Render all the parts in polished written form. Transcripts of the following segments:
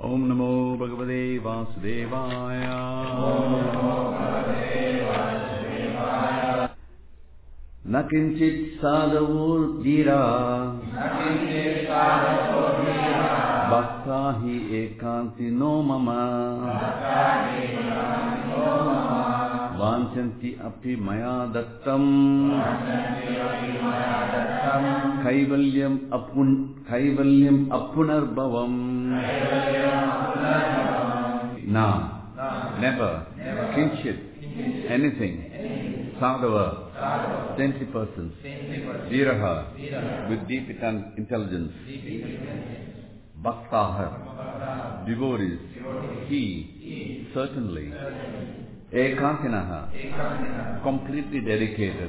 Om Namo Bhagavate Vasudevaya. Nakinchit sadhavur dhira Bhaktahi ekanti no mama Vanchanti api maya dattam Kaivalyam apunarbhavam. Now, never, kinshit, anything, sadhava, 20 persons, viraha, with deep intelligence, bhaktaha, devotees, he, certainly, ekantinaha, completely dedicated,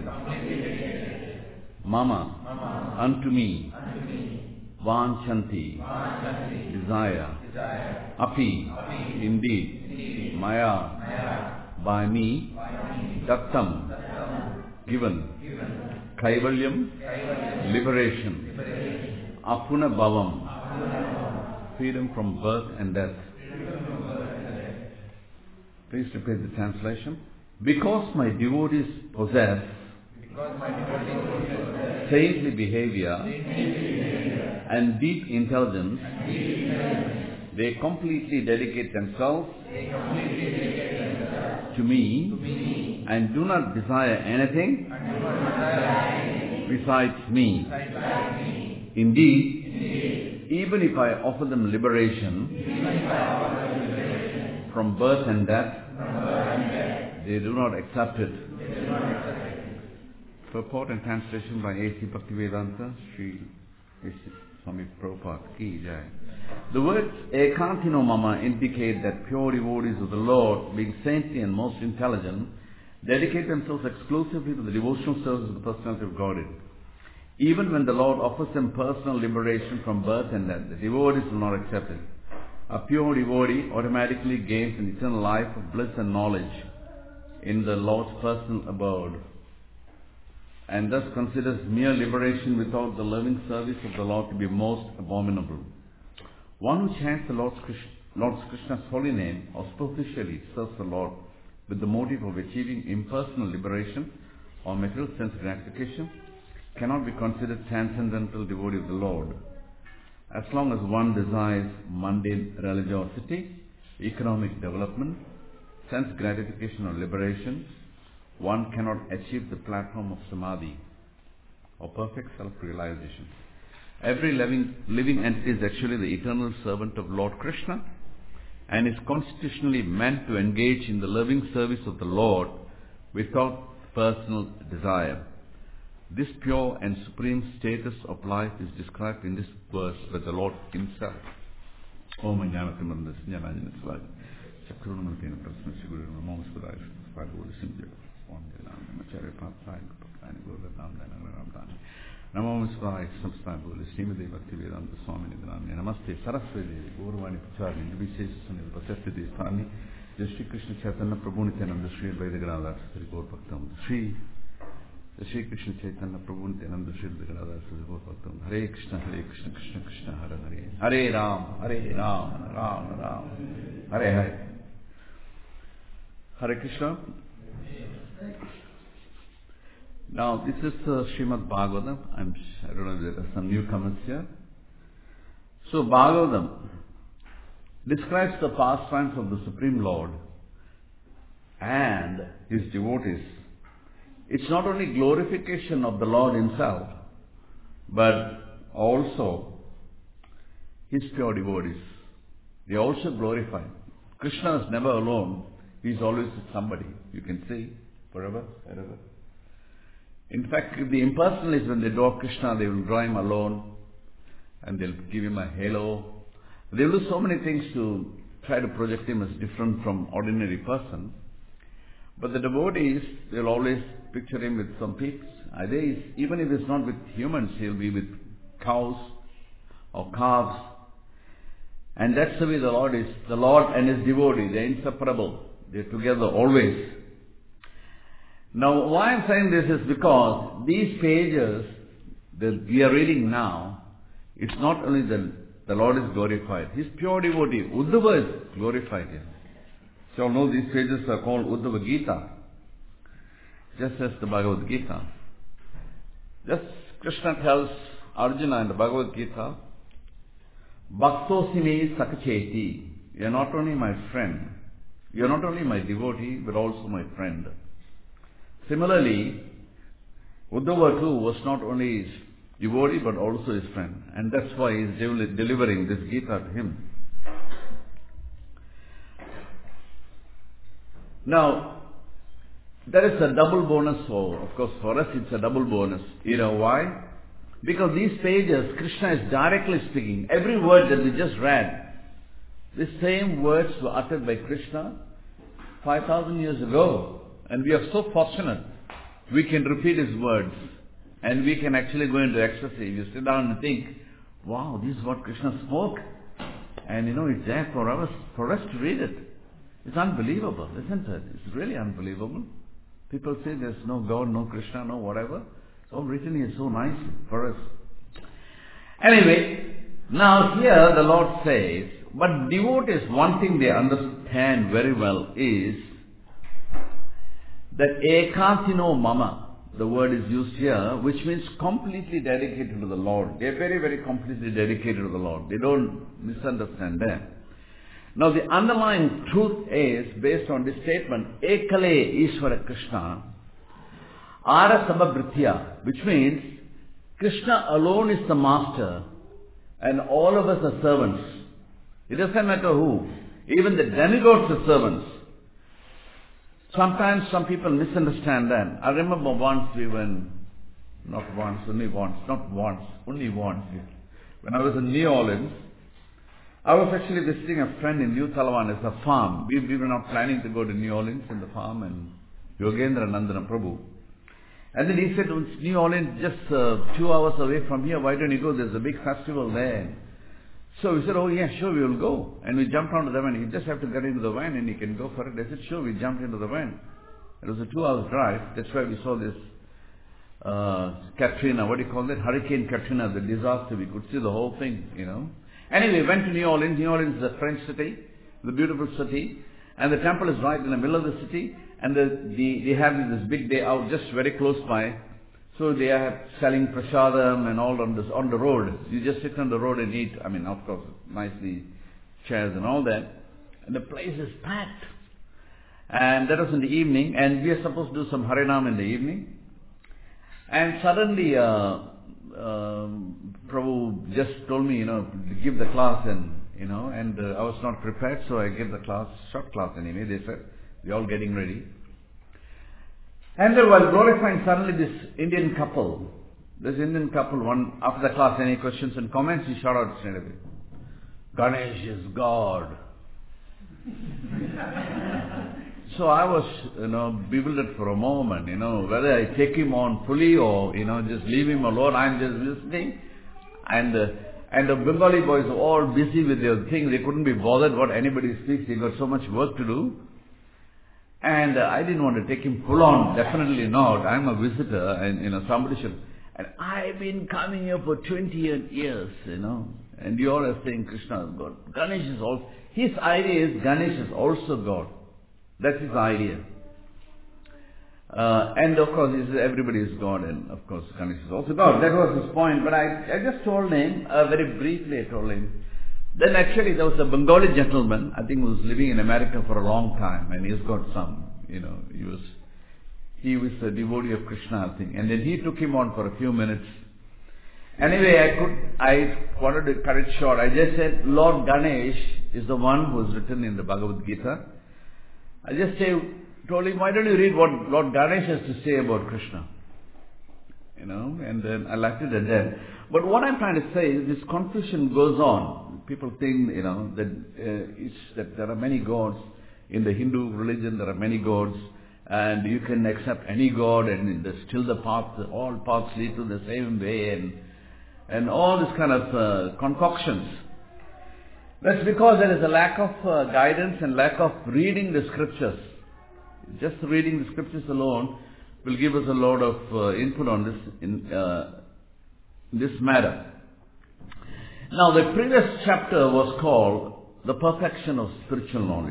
mama, unto me, vanchanti, desire, api, indeed, maya, by me, dattam, given, kaivalyam, liberation, apuna bhavam, freedom from birth and death. Please repeat the translation. Because my devotees possess saintly behavior and deep intelligence, they completely dedicate themselves to me and do not desire anything besides me. Indeed, even if I offer them liberation from birth and death, they do not accept it. Purport and translation by A.C. Bhaktivedanta, Sri Swami Prabhupada Ki Jai. The words Ekantino Mama indicate that pure devotees of the Lord, being saintly and most intelligent, dedicate themselves exclusively to the devotional service of the personality of Godhead. Even when the Lord offers them personal liberation from birth and death, the devotees will not accept it. A pure devotee automatically gains an eternal life of bliss and knowledge in the Lord's personal abode, and thus considers mere liberation without the loving service of the Lord to be most abominable. One who chants the Lord Krishna's holy name auspiciously serves the Lord with the motive of achieving impersonal liberation or material sense gratification cannot be considered transcendental devotee of the Lord. As long as one desires mundane religiosity, economic development, sense gratification or liberation, one cannot achieve the platform of samadhi or perfect self-realization. Every living entity is actually the eternal servant of Lord Krishna and is constitutionally meant to engage in the loving service of the Lord without personal desire. This pure and supreme status of life is described in this verse by the Lord Himself. Om Jnanatimandasya Jnananjana Salaya Chakrunamurtena Prasna Siguru Namo Sudaya Svaguru Simja Om Jnanam Acharya Papaya Papaya Guru Ram Dana Ram Dana Namo Sudaya Samstha Guru Srimati Bhaktivedanta Swami Nidhanami Namaste Saraswati Devi Guruvani Pacharni Nirvishesha Sunil Pasatya Devastani Shri Krishna Chaitanya Prabhu Nityananda Shri Advaita Gadadhar Sri Gaur Bhaktam Shri Krishna Chaitanya Prabhu Nityananda Shri Advaita Gadadhar Sri Gaur Bhaktam Hare Krishna Krishna Krishna Hare Hare Hare Ram Ram Ram Hare Hare. Hare Krishna. Now this is Srimad Bhagavatam. I don't know if there are some newcomers here. So Bhagavatam describes the pastimes of the Supreme Lord and His devotees. It's not only glorification of the Lord Himself, but also His pure devotees. They are also glorified. Krishna is never alone. He is always with somebody. You can see forever. In fact, if the impersonalists, when they draw Krishna, they will draw Him alone and they'll give Him a halo. They will do so many things to try to project Him as different from ordinary person. But the devotees, they'll always picture Him with some pigs. Even if it's not with humans, He'll be with cows or calves. And that's the way the Lord is. The Lord and His devotee, they're inseparable. They're together always. Now, why I'm saying this is because these pages that we are reading now, it's not only the the Lord is glorified. His pure devotee, Uddhava, is glorified here. So you all know these pages are called Uddhava Gita, just as the Bhagavad Gita. Just Krishna tells Arjuna in the Bhagavad Gita, Bhaktosime Sakacheti, you are not only my friend, you are not only my devotee, but also my friend. Similarly, Uddhava too was not only his devotee, but also his friend. And that's why he is delivering this Gita to him. Now, there is a double bonus of course for us it's a double bonus. You know why? Because these pages, Krishna is directly speaking. Every word that we just read, the same words were uttered by Krishna 5,000 years ago. And we are so fortunate. We can repeat his words. And we can actually go into ecstasy. You sit down and think, wow, this is what Krishna spoke. And it's there for us to read it. It's unbelievable, isn't it? It's really unbelievable. People say there's no God, no Krishna, no whatever. It's all written here so nice for us. Anyway, now here the Lord says, but devotees, one thing they understand very well is that ekantino mama, the word is used here, which means completely dedicated to the Lord. They are very, very completely dedicated to the Lord. They don't misunderstand that. Now the underlying truth is, based on this statement, Ekale Ishvara Krishna, Ara Sababhritya, which means Krishna alone is the master and all of us are servants. It doesn't matter who. Even the demigods are servants. Sometimes some people misunderstand that. I remember once only once. When I was in New Orleans, I was actually visiting a friend in New Talawan. It's a farm. We were not planning to go to New Orleans in the farm, and Yogendra Nandana Prabhu. And then he said, New Orleans just 2 hours away from here, why don't you go? There's a big festival there. So we said, oh yeah, sure, we will go. And we jumped onto the van. You just have to get into the van and you can go for it. I said, sure, we jumped into the van. It was a 2-hour drive. That's why we saw this Katrina, what do you call that? Hurricane Katrina, the disaster. We could see the whole thing, Anyway, we went to New Orleans. New Orleans is a French city, the beautiful city. And the temple is right in the middle of the city. And they have this big day out just very close by. So they are selling prasadam and all on the road. You just sit on the road and eat. I mean, of course, nicely chairs and all that. And the place is packed. And that was in the evening. And we are supposed to do some Harinam in the evening. And suddenly, Prabhu just told me, to give the class and I was not prepared, so I gave the class, short class anyway. They said, we're all getting ready. And while glorifying, suddenly this Indian couple, after the class, any questions and comments, he shouted out straight away, Ganesh is God. So I was, bewildered for a moment, whether I take him on fully or, just leave him alone. I'm just listening. And the Bengali boys were all busy with their thing. They couldn't be bothered what anybody speaks. They got so much work to do. And I didn't want to take him full on. Definitely not. I'm a visitor and, somebody should. And I've been coming here for 20 years, And you all are saying Krishna is God. Ganesh is also, his idea is Ganesh is also God. That's his idea. And of course, he says everybody is God, and of course, Ganesh is also God. That was his point. But I just told him, very briefly I told him. Then actually there was a Bengali gentleman, I think, who was living in America for a long time, and he's got some, he was a devotee of Krishna, I think. And then he took him on for a few minutes. Anyway, I wanted to cut it short. I just said, Lord Ganesh is the one who is written in the Bhagavad Gita. I just told him, why don't you read what Lord Ganesh has to say about Krishna? And then I left it at that. But what I'm trying to say is this confusion goes on. People think, that there are many gods. In the Hindu religion, there are many gods. And you can accept any god, and there's still the path, all paths lead to the same way, and all this kind of concoctions. That's because there is a lack of guidance and lack of reading the scriptures. Just reading the scriptures alone will give us a lot of input on this in this matter. Now the previous chapter was called the perfection of spiritual knowledge.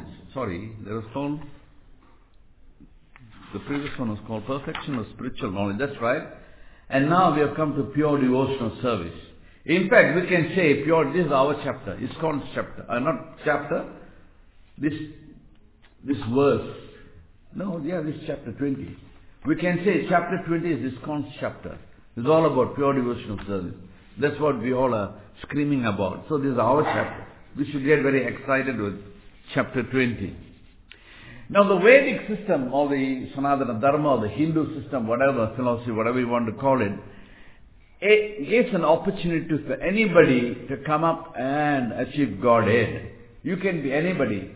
The previous one was called perfection of spiritual knowledge. That's right. And now we have come to pure devotional service. In fact, we can say this is our chapter. It's called chapter. Not chapter. This verse. This chapter 20. We can say chapter 20 is this chapter. It's all about pure devotional service. That's what we all are screaming about. So this is our chapter. We should get very excited with chapter 20. Now the Vedic system, or the Sanatana Dharma, or the Hindu system, whatever philosophy, whatever you want to call it, it gives an opportunity for anybody to come up and achieve Godhead. You can be anybody.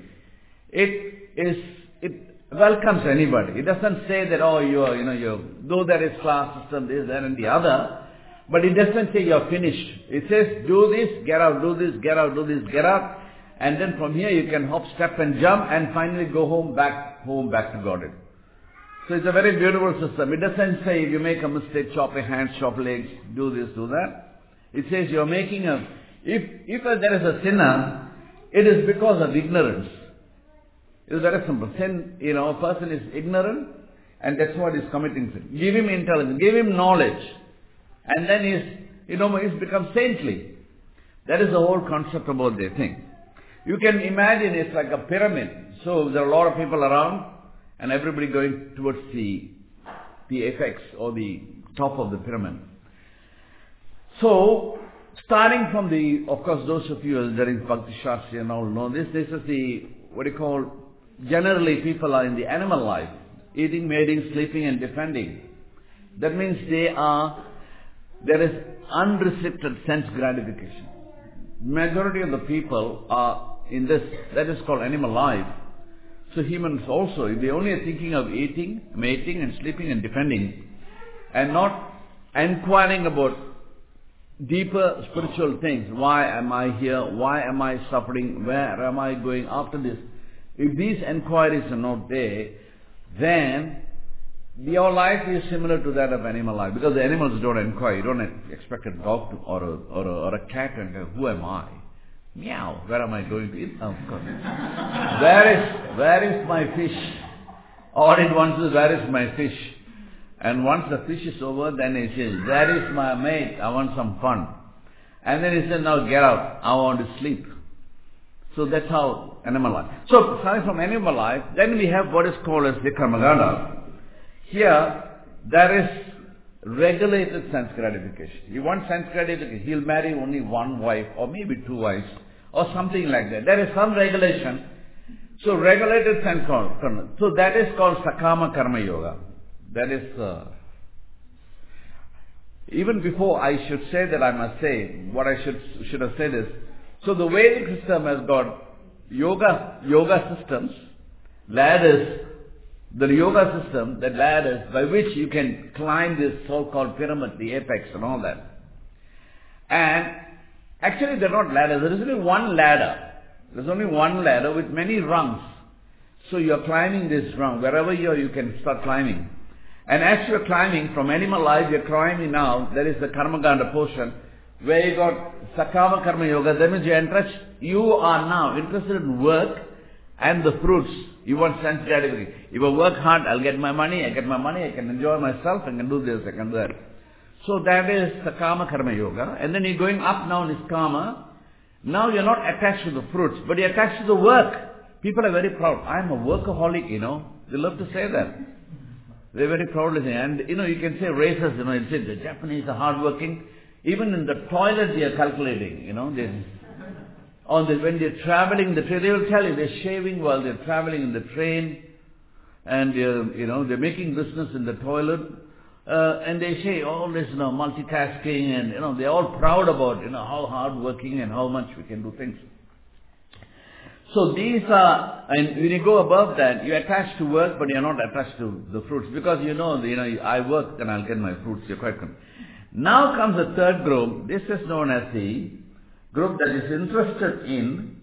It welcomes anybody. It doesn't say that, though there is class system, this, that and the other, but it doesn't say you're finished. It says, do this, get out, do this, get out, do this, get out. And then from here you can hop, step and jump and finally go back to Godhead. So it's a very beautiful system. It doesn't say if you make a mistake, chop your hands, chop legs, do this, do that. It says you're making if there is a sinner, it is because of ignorance. It's very simple. Sin, a person is ignorant and that's what he's committing sin. Give him intelligence, give him knowledge. And then he's become saintly. That is the whole concept about the thing. You can imagine it's like a pyramid. So there are a lot of people around and everybody going towards the apex or the top of the pyramid. So, starting from of course those of you who are studying Bhakti Shastri and all know this is generally people are in the animal life. Eating, mating, sleeping and defending. That means there is unrestricted sense gratification. Majority of the people are in this, that is called animal life. So humans also, they only are thinking of eating, mating and sleeping and defending and not inquiring about deeper spiritual things. Why am I here? Why am I suffering? Where am I going after this? If these inquiries are not there, then your life is similar to that of animal life. Because the animals don't inquire. You don't expect a dog or a cat and go, who am I? Meow. Where am I going to eat? Oh, of course. Where is my fish? All it wants is, where is my fish? And once the fish is over, then he says, where is my mate? I want some fun. And then he says, now get out. I want to sleep. So that's how animal life. So starting from animal life, then we have what is called as the Karmaganda. Here, there is regulated sense gratification. You want sense gratification, he'll marry only one wife or maybe two wives or something like that. There is some regulation. So regulated sense karma. So that is called Sakama Karma Yoga. That is, even before I should say that, I must say, what I should have said is, so the Vedic system has got yoga systems, ladders, the yoga system, the ladders by which you can climb this so-called pyramid, the apex and all that. And actually they're not ladders, there is only one ladder. There's only one ladder with many rungs. So you're climbing this rung. Wherever you are, you can start climbing. And as you're climbing from animal life, you're climbing now, there is the Karmaganda portion, where you got Sakama Karma Yoga. That means you are now interested in work and the fruits. You want sense gratification. If I work hard, I'll get my money, I can enjoy myself, I can do this, I can do that. So that is Sakama Karma Yoga. And then you're going up now in Niskama. Now you're not attached to the fruits, but you're attached to the work. People are very proud. I'm a workaholic, They love to say that. They're very proud of it. And, you can say races, you say the Japanese are hardworking. Even in the toilet they are calculating, when they're traveling, they will tell you they're shaving while they're traveling in the train. And, they're making business in the toilet. And they say all this, multitasking and, they're all proud about, how hardworking and how much we can do things. So these are, and when you go above that, you're attached to work, but you're not attached to the fruits. Because I work, then I'll get my fruits. You're quite confident. Now comes the third group. This is known as the group that is interested in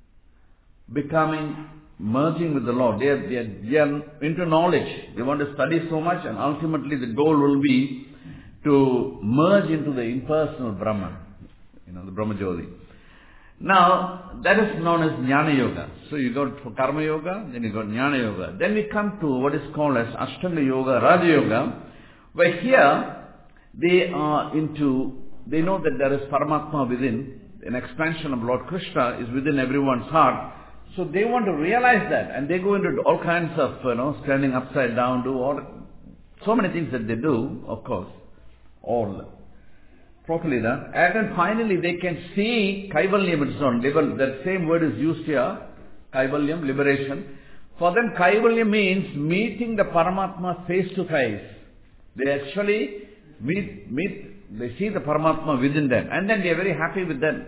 merging with the Lord. They are into knowledge. They want to study so much, and ultimately the goal will be to merge into the impersonal Brahman. the Brahmajyoti. Now, that is known as Jnana Yoga. So you got for Karma Yoga, then you got Jnana Yoga. Then we come to what is called as Ashtanga Yoga, Raja Yoga, where here they are they know that there is Paramatma within, an expansion of Lord Krishna is within everyone's heart. So they want to realize that, and they go into all kinds of, standing upside down, so many things that they do, of course, all properly done. And then finally they can see Kaivalyam, it's on level. That same word is used here, Kaivalyam, liberation. For them, Kaivalyam means meeting the Paramatma face to face. They actually they see the Paramatma within them, and then they are very happy with them.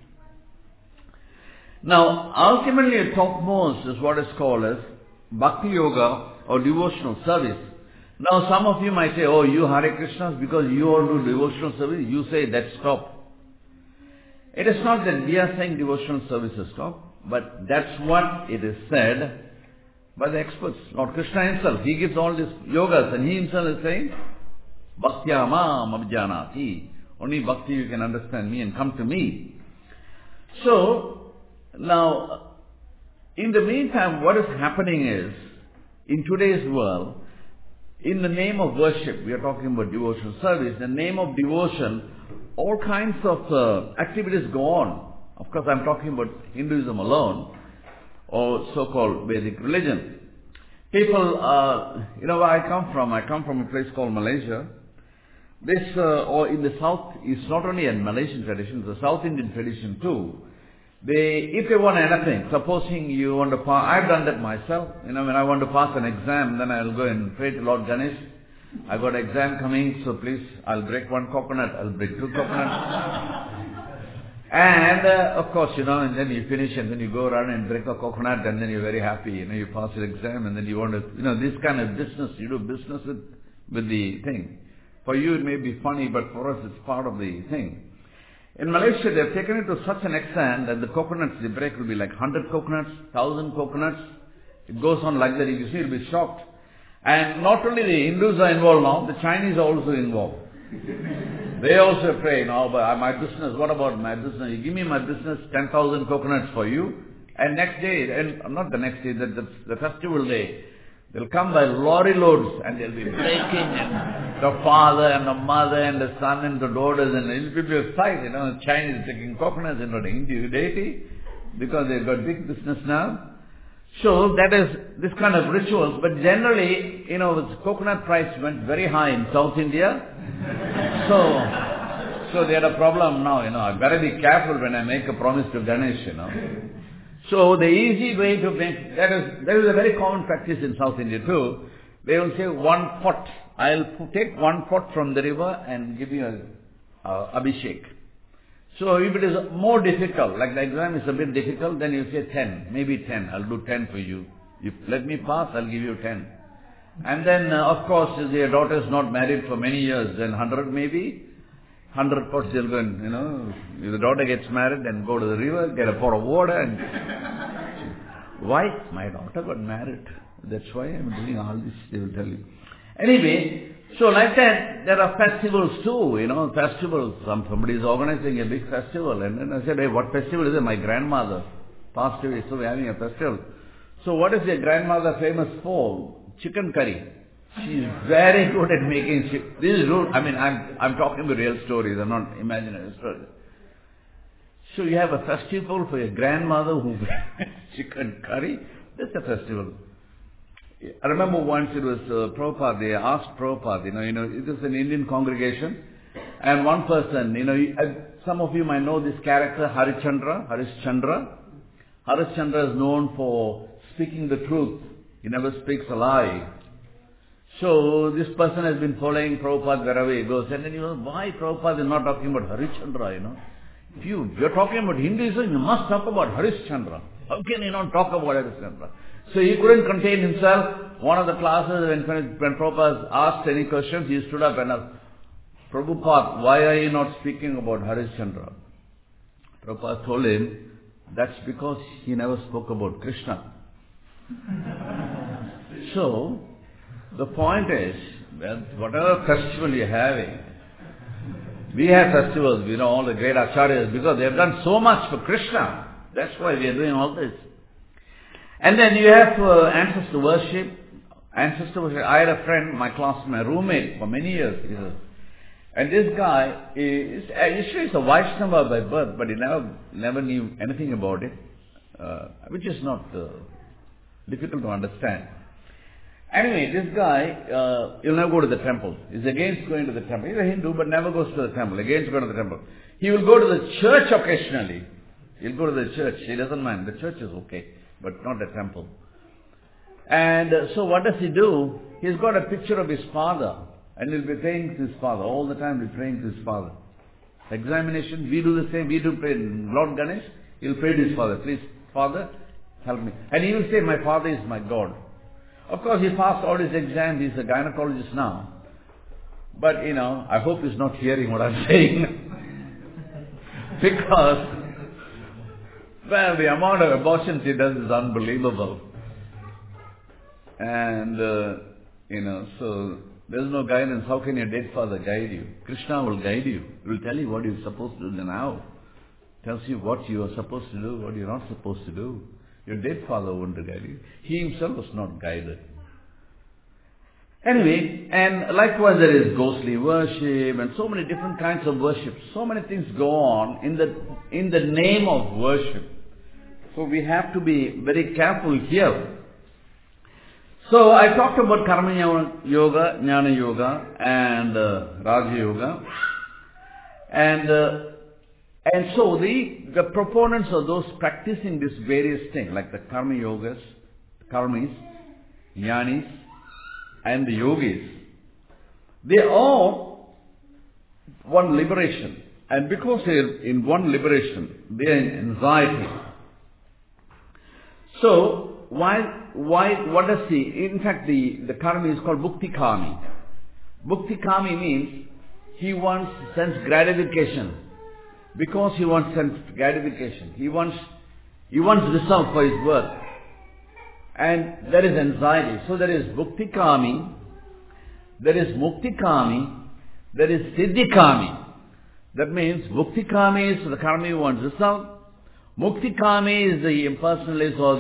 Now, ultimately, topmost is what is called as Bhakti Yoga or devotional service. Now, some of you might say, oh, you Hare Krishnas, because you all do devotional service, you say that stop. It is not that we are saying devotional service is stop, but that's what it is said by the experts. Lord Krishna himself, he gives all these yogas, and he himself is saying, Bhaktya mam abhjanati. Only bhakti you can understand me and come to me. So, now, in the meantime, what is happening is, in today's world, in the name of worship, we are talking about devotional service, in the name of devotion, all kinds of activities go on. Of course, I'm talking about Hinduism alone, or so-called Vedic religion. People, where I come from a place called Malaysia. This, or in the south, is not only a Malaysian tradition, it's a South Indian tradition too. If they want anything, supposing you want to pass, I've done that myself. When I want to pass an exam, then I'll go and pray to Lord Ganesh. I've got an exam coming, so please, I'll break one coconut, I'll break two coconuts. And, of course, and then you finish and then you go around and break a coconut and then you're very happy, you pass your exam and then you want to, this kind of business, you do business with the thing. For you it may be funny, but for us it's part of the thing. In Malaysia, they've taken it to such an extent that the coconuts they break will be like 100 coconuts, 1,000 coconuts. It goes on like that. If you see, you'll be shocked. And not only the Hindus are involved now, the Chinese are also involved. They also pray, but my business, what about my business? You give me my business, 10,000 coconuts for you. And next day, and not the next day, the festival day, they'll come by lorry loads and they'll be breaking and the father and the mother and the son and the daughters and it will be a sight, the Chinese taking coconuts into the Hindu deity because they've got big business now. So that is this kind of rituals, but generally, the coconut price went very high in South India. So they had a problem now, I better be careful when I make a promise to Ganesh, So the easy way to make, that is a very common practice in South India too. They will say 1 pot. I'll take 1 pot from the river and give you a abhishek. So if it is more difficult, like the exam is a bit difficult, then you say 10, maybe 10. I'll do 10 for you. If let me pass, I'll give you 10. And then, of course, if your daughter is not married for many years, then 100 maybe. 100 pots they'll go and, if the daughter gets married, then go to the river, get a pot of water and... Why? My daughter got married. That's why I'm doing all this, they will tell you. Anyway, so like that, there are festivals too, festivals. Somebody is organizing a big festival. And then I said, hey, what festival is it? My grandmother passed away, so we're having a festival. So what is your grandmother famous for? Chicken curry. She's very good at making chicken. This is rude. I'm talking about real stories. I'm not imaginary stories. So you have a festival for your grandmother who makes chicken curry. That's a festival. I remember once it was Prabhupada, they asked Prabhupada, it was an Indian congregation, and one person, some of you might know this character, Harishchandra. Harishchandra is known for speaking the truth. He never speaks a lie. So this person has been following Prabhupada wherever he goes, and then why Prabhupada is not talking about Harishchandra, If you're talking about Hinduism, you must talk about Harishchandra. How can you not talk about Harishchandra? So he couldn't contain himself. One of the classes, when Prabhupada asked any questions, he stood up and asked, Prabhupada, why are you not speaking about Harishchandra? Prabhupada told him, that's because he never spoke about Krishna. So, the point is, whatever festival you're having, We have festivals, all the great acharyas, because they have done so much for Krishna. That's why we are doing all this. And then you have ancestor worship. Ancestor worship. I had a friend, my classmate, my roommate for many years. And this guy is he's a Vaishnava by birth, but he never knew anything about it, which is not difficult to understand. Anyway, this guy, he'll never go to the temple. He's against going to the temple. He's a Hindu, but never goes to the temple. Against going to the temple. He will go to the church occasionally. He'll go to the church. He doesn't mind. The church is okay, but not the temple. And so what does he do? He's got a picture of his father. And he'll be praying to his father. All the time he'll be praying to his father. Examination, we do the same. We do pray. Lord Ganesh, he'll pray to his father. Please, Father, help me. And he will say, my father is my God. Of course, he passed all his exams. He's a gynecologist now. But, I hope he's not hearing what I'm saying. Because, well, the amount of abortions he does is unbelievable. And, so there's no guidance. How can your dead father guide you? Krishna will guide you. He will tell you what you're supposed to do now. Tells you what you are supposed to do, what you're not supposed to do. Your dead father won't guide you. He himself was not guided. Anyway, and likewise there is ghostly worship and so many different kinds of worship. So many things go on in the name of worship. So we have to be very careful here. So I talked about Karma Yoga, Jnana Yoga and Raja Yoga. And so the proponents of those practicing these various things, like the Karma Yogas, Karmis, Jnanis, and the Yogis, they all want liberation. And because they're in one liberation, they're in anxiety. So, what does in fact the Karmi is called Bhukti Kami. Bhukti Kami means he wants sense gratification. Because he wants sense gratification. He wants result for his work. And there is anxiety. So there is Bhukti Kami, there is Mukti Kami, there is Siddhi Kami. That means Bhukti Kami is the Karmi who wants result. Mukti Kami is the impersonalist or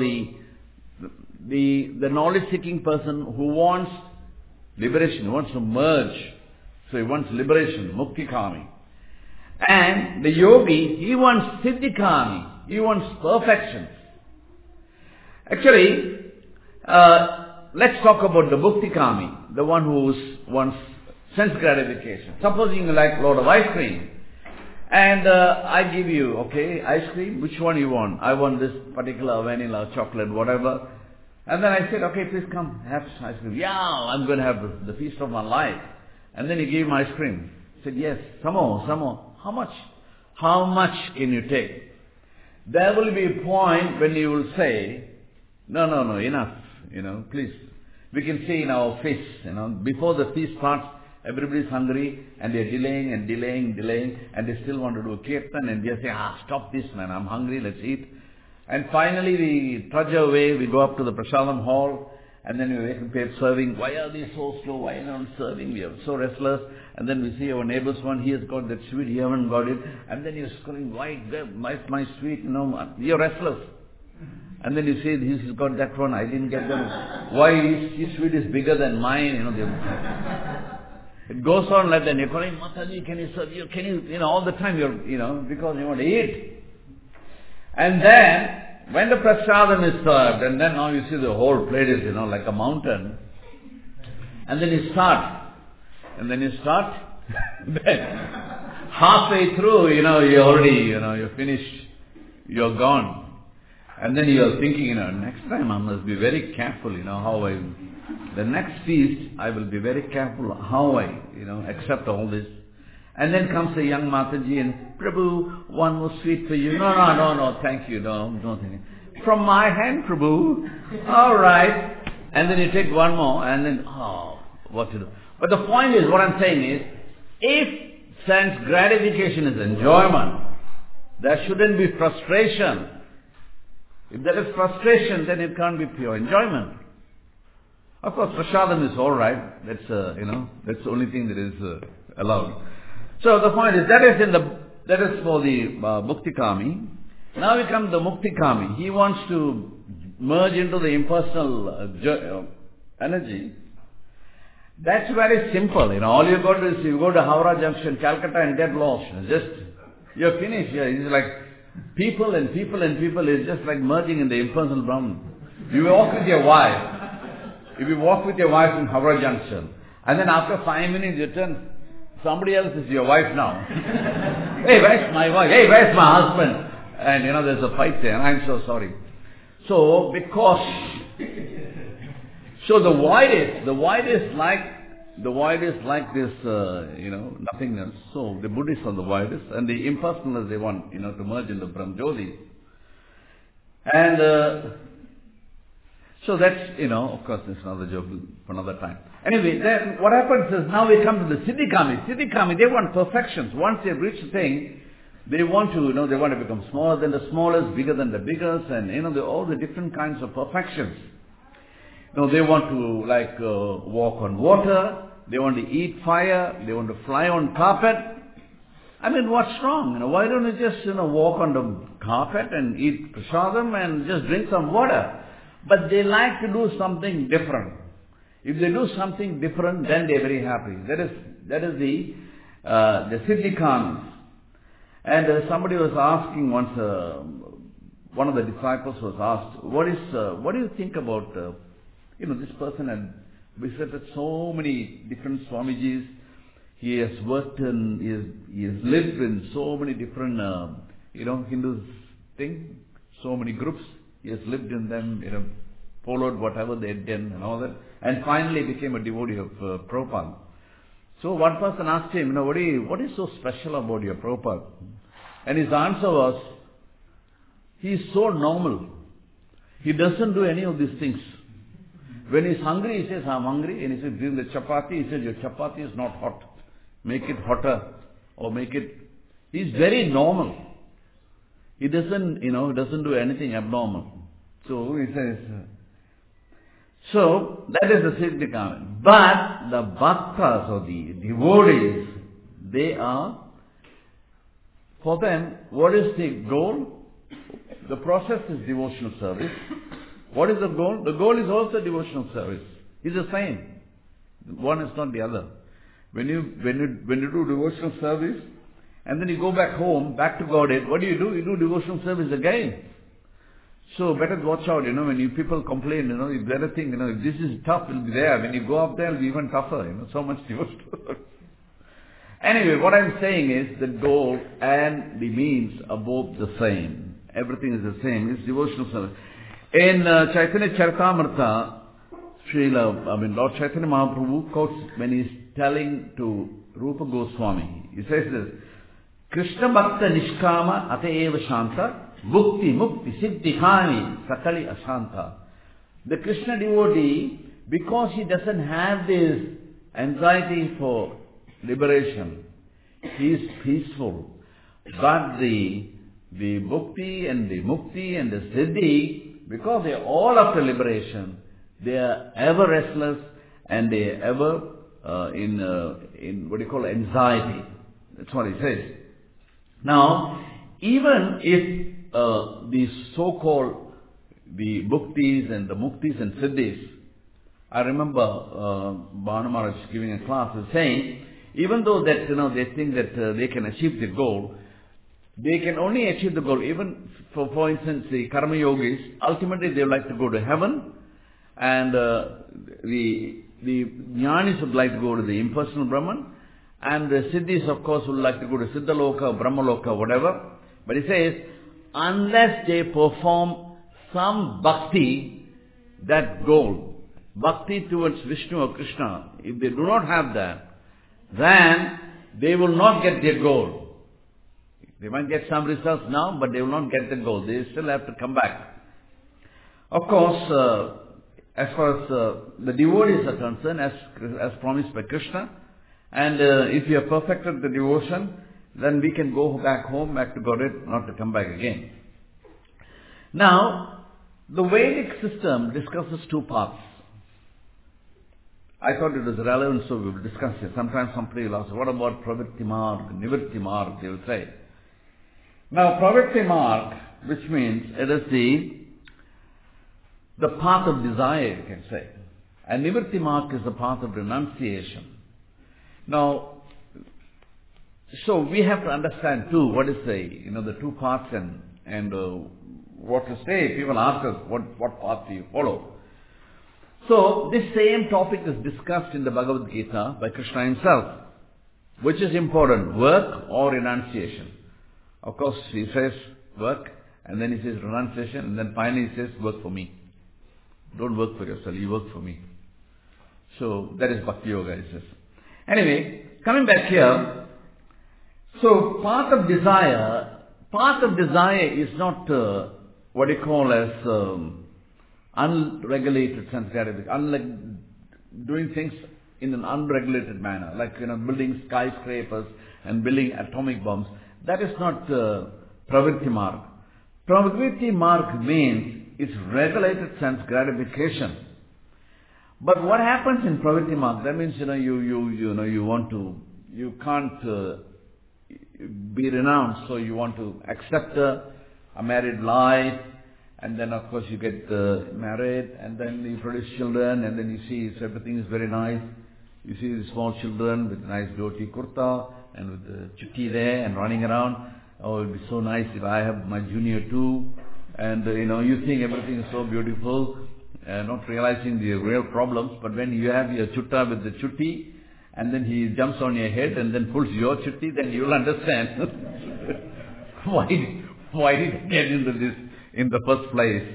the knowledge-seeking person who wants liberation, who wants to merge. So he wants liberation, Mukti Kami. And the yogi, he wants Siddhi Kami. He wants perfection. Actually, let's talk about the Bhukti Kami, the one who wants sense gratification. Supposing you like a lot of ice cream. And I give you, ice cream, which one you want? I want this particular vanilla, chocolate, whatever. And then I said, please come, have ice cream. Yeah, I'm going to have the feast of my life. And then he gave me ice cream. I said, yes, some more. How much? How much can you take? There will be a point when you will say, no, enough, please. We can see in our face, before the feast starts, everybody's hungry and they're delaying, and they still want to do a kirtan, and they say, stop this, man, I'm hungry, let's eat. And finally we trudge away, we go up to the Prasadam hall, and then we wake up serving. Why are they so slow? Why are they not serving? We are so restless. And then we see our neighbor's one, he has got that sweet, he haven't got it. And then you're screaming, why, my sweet, you're restless. And then you say, he's got that one, I didn't get that. Why his sweet is bigger than mine, It goes on like that. You're calling, Mataji, can you serve you? Can you, all the time you're, because you want to eat. And then, when the prasadam is served, and then now you see the whole plate is, like a mountain. And then you start. Then, halfway through, you're already, you're finished. You're gone. And then you're thinking, next time I must be very careful, the next feast, I will be very careful how I, accept all this. And then comes a young Mataji and, Prabhu, one more sweet for you. No, thank you, no, thank you. From my hand, Prabhu. All right. And then you take one more, and then, what to do? But the point is, what I'm saying is, if sense gratification is enjoyment, there shouldn't be frustration. If there is frustration, then it can't be pure enjoyment. Of course, prasadam is all right. That's that's the only thing that is allowed. So the point is, that is for the Muktikami. Now we come to the Muktikami. He wants to merge into the impersonal energy. That's very simple. All you got to do is you go to Howrah Junction, Calcutta, and get lost. You're finished. It's like people and people and people. It's just like merging in the impersonal Brahman. You walk with your wife. If you walk with your wife in Howrah Junction, and then after 5 minutes you turn, somebody else is your wife now. Hey, where's my wife? Hey, where's my husband? And there's a fight there, and I'm so sorry. So, the void is like this, nothingness. So, the Buddhists are the voidist, and the impersonalists, they want, to merge in the Brahm Jyoti. And, so that's, of course, it's another joke for another time. Anyway, then what happens is, now we come to the Siddhikami. Siddhikami, they want perfections. Once they've reached a thing, they want to, they want to become smaller than the smallest, bigger than the biggest, and, all the different kinds of perfections. They want to, walk on water, they want to eat fire, they want to fly on carpet. I mean, what's wrong? Why don't you just, walk on the carpet and eat prasadam and just drink some water? But they like to do something different. If they do something different, then they're very happy. That is the Siddhikamis. And somebody was asking once, one of the disciples was asked, what do you think about, this person had visited so many different Swamijis. He has worked he has lived in so many different, Hindus thing, so many groups. He has lived in them, followed whatever they had done and all that, and finally became a devotee of Prabhupada. So one person asked him, what is so special about your Prabhupada? And his answer was, he is so normal. He doesn't do any of these things. When he's hungry, he says, I'm hungry. And he says, bring the chapati. He says, your chapati is not hot. Make it hotter. Or make it... He's very normal. He doesn't, doesn't do anything abnormal. So he says... So, that is the Siddhikami. But the bhaktas or the devotees, they are... For them, what is the goal? The process is devotional service. What is the goal? The goal is also devotional service. It's the same. One is not the other. When you do devotional service, and then you go back home, back to Godhead, what do? You do devotional service again. So better watch out, when people complain, if there are things, if this is tough, it'll be there. When you go up there, it'll be even tougher, so much devotional service. Anyway, what I'm saying is the goal and the means are both the same. Everything is the same. It's devotional service. In Chaitanya Charitamrita, Lord Chaitanya Mahaprabhu quotes when he's telling to Rupa Goswami. He says this, Krishna Bhakta Nishkama Ataeva Shanta Bhukti Mukti Siddhikani Sakali Ashanta. The Krishna devotee, because he doesn't have this anxiety for liberation, he is peaceful. But the bhukti and the mukti and the siddhi, because they are all after liberation, they are ever restless and they are ever in what you call anxiety. That's what he says. Now, even if the so-called the bhuktis and the muktis and siddhis, I remember Bhanu Maharaj giving a class and saying, even though that they think that they can achieve the goal, they can only achieve the goal. Even for instance, the karma yogis, ultimately they would like to go to heaven, and the jnanis would like to go to the impersonal Brahman, and the siddhis, of course, would like to go to Siddhaloka, Brahmaloka, whatever. But he says, unless they perform some bhakti, that goal, bhakti towards Vishnu or Krishna, if they do not have that, then they will not get their goal. They might get some results now, but they will not get the goal. They still have to come back. Of course, as far as the devotees are concerned, as promised by Krishna, and if you have perfected the devotion, then we can go back home, back to Godhead, not to come back again. Now, the Vedic system discusses two paths. I thought it was relevant, so we will discuss it. Sometimes somebody will ask, what about pravritti marg, nivritti marg, they will say. Now, pravritti marg, which means it is the path of desire, you can say. And nivritti marg is the path of renunciation. Now, so we have to understand too, what is the two paths and what to say. People ask us, what path do you follow? So, this same topic is discussed in the Bhagavad Gita by Krishna himself. Which is important, work or renunciation? Of course, he says work, and then he says renunciation, and then finally he says work for me. Don't work for yourself, you work for me. So, that is Bhakti Yoga, he says. Anyway, coming back here, so path of desire is not what you call as unregulated sense gratification, unlike doing things in an unregulated manner, like building skyscrapers and building atomic bombs. That is not pravritti marg. Pravritti marg means it's regulated sense gratification. But what happens in pravritti marg? That means you can't be renounced, so you want to accept a married life, and then of course you get married, and then you produce children, and then you see everything is very nice. You see the small children with nice dhoti kurta and with the chutti there and running around. Oh, it would be so nice if I have my junior too. And you think everything is so beautiful, not realizing the real problems. But when you have your chutta with the chutti, and then he jumps on your head and then pulls your chutti, then you'll understand why did he get into this in the first place.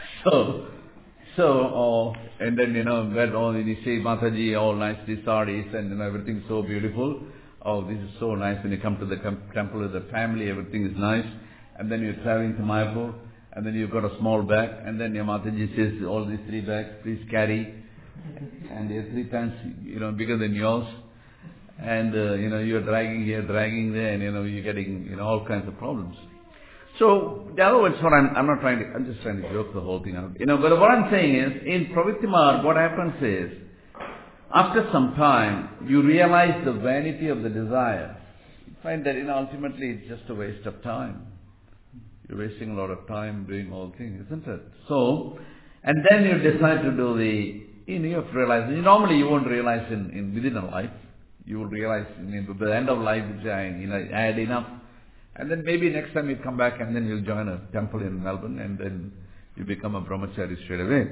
And then, when you say, Mataji, all nicely saris, and everything's so beautiful. Oh, this is so nice. When you come to the temple with the family, everything is nice. And then you're traveling to Mayapur, and then you've got a small bag, and then your Mataji says, all these 3 bags, please carry. And they're 3 times, bigger than yours. And, you're dragging here, dragging there, and, you're getting, all kinds of problems. So, in other words, I'm just trying to joke the whole thing out. But what I'm saying is, in pravritti marg, what happens is, after some time, you realize the vanity of the desire. You find that, ultimately it's just a waste of time. You're wasting a lot of time doing all things, isn't it? So, and then you decide to do you have to realize, normally you won't realize within a life. You will realize in the end of life, I had enough. And then maybe next time you come back and then you'll join a temple in Melbourne and then you become a brahmachari straight away.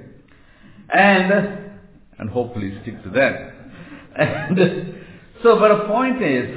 And hopefully stick to that. And so, but the point is,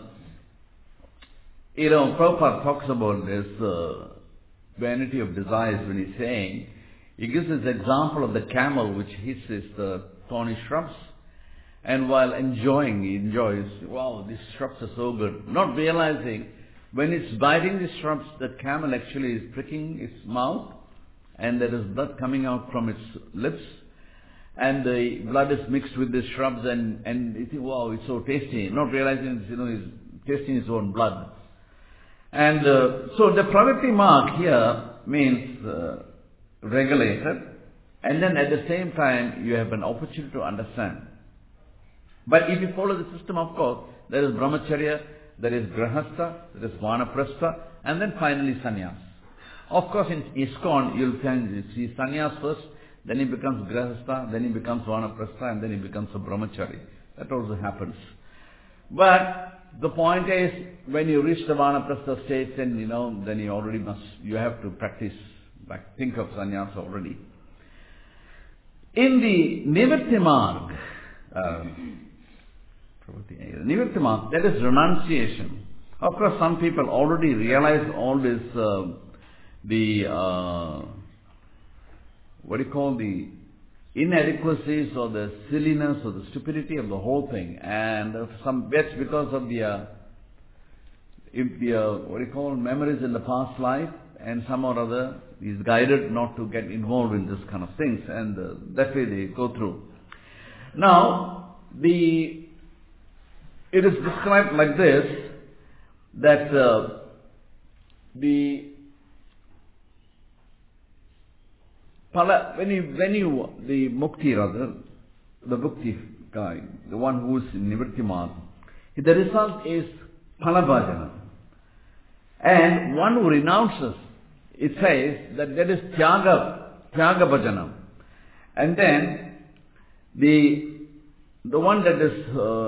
Prabhupada talks about this vanity of desires when he's saying, he gives this example of the camel which hits the thorny shrubs. And while enjoying, he enjoys, wow, these shrubs are so good. Not realizing, when it's biting the shrubs, that camel actually is pricking its mouth, and there is blood coming out from its lips, and the blood is mixed with the shrubs, and you think, wow, it's so tasty. Not realizing, he's tasting his own blood. And so the pravritti marg here means regulated, and then at the same time, you have an opportunity to understand. But if you follow the system, of course, there is brahmacharya, there is grahastha, there is vanaprastha, and then finally sannyas. Of course, in ISKCON, you'll see sannyas first, then he becomes grahastha, then he becomes vanaprastha, and then he becomes a brahmachari. That also happens. But the point is, when you reach the vanaprastha stage, then then you have to practice, like think of sannyas already. In the nivritti marg, that is renunciation. Of course, some people already realize all this, the inadequacies or the silliness or the stupidity of the whole thing. And that's because of memories in the past life, and some or other is guided not to get involved in this kind of things, and that way they go through. Now, it is described like this, that the mukti guy, the one who is in Nivritti Marg, the result is Phalabhajana. And one who renounces, it says that there is Tyaga Bhajana. And then the one that is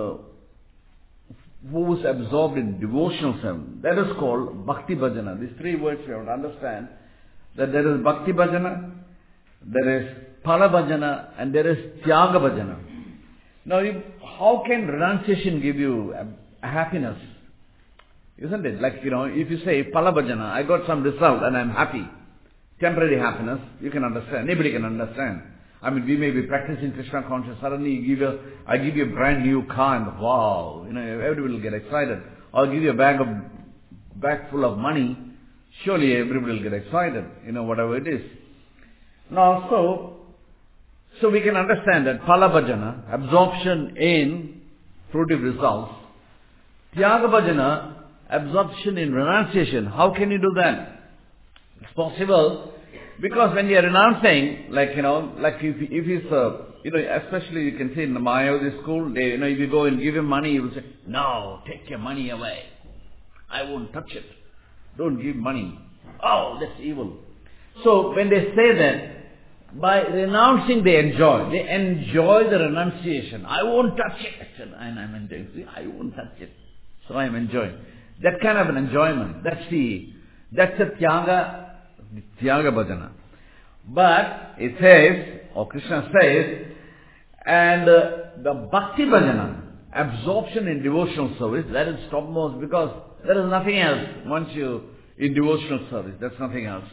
who is absorbed in devotional service, that is called Bhakti Bhajana. These three words you have to understand, that there is Bhakti Bhajana, there is Phala Bhajana, and there is Tyaga Bhajana. Now, how can renunciation give you a happiness? Isn't it? Like, if you say Phala Bhajana, I got some result and I'm happy. Temporary happiness, you can understand. Anybody can understand. I mean, we may be practicing Krishna consciousness. Suddenly, I give you a brand new car, and wow, everybody will get excited. Or I'll give you a bag full of money. Surely everybody will get excited. Whatever it is. Now, so we can understand that Phala Bhajana, absorption in fruitive results. Tyaga Bhajana, absorption in renunciation. How can you do that? It's possible. Because when you are renouncing, like if he's, especially you can see in the Mayavadi school, if you go and give him money, he will say, no, take your money away. I won't touch it. Don't give money. Oh, that's evil. So when they say that, by renouncing they enjoy. They enjoy the renunciation. I won't touch it. And I'm enjoying. See, I won't touch it. So I'm enjoying. That kind of an enjoyment. That's a Tyaga Bhajana. But it says, or Krishna says, and the Bhakti Bhajana, absorption in devotional service, that is topmost, because there is nothing else once you in devotional service. That's nothing else.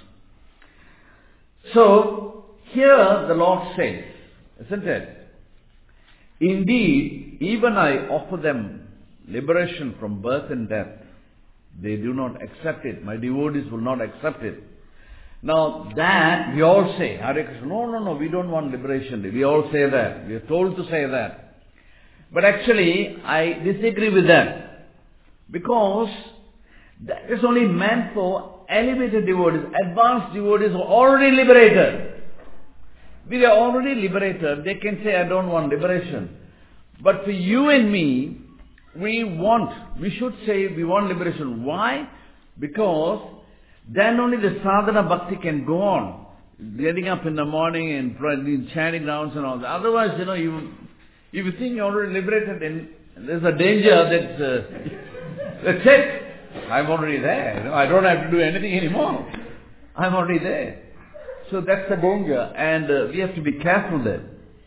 So, here the Lord says, isn't it? Indeed, even I offer them liberation from birth and death. They do not accept it. My devotees will not accept it. Now that we all say, Hare Krishna, no, we don't want liberation. We all say that. We are told to say that. But actually, I disagree with that. Because that is only meant for elevated devotees. Advanced devotees are already liberated. We are already liberated. They can say, I don't want liberation. But for you and me, we should say we want liberation. Why? Because then only the sadhana bhakti can go on. Getting up in the morning and chanting rounds and all that. Otherwise, if you think you're already liberated, there's a danger that's it. I'm already there. I don't have to do anything anymore. I'm already there. So that's the danger. And we have to be careful there.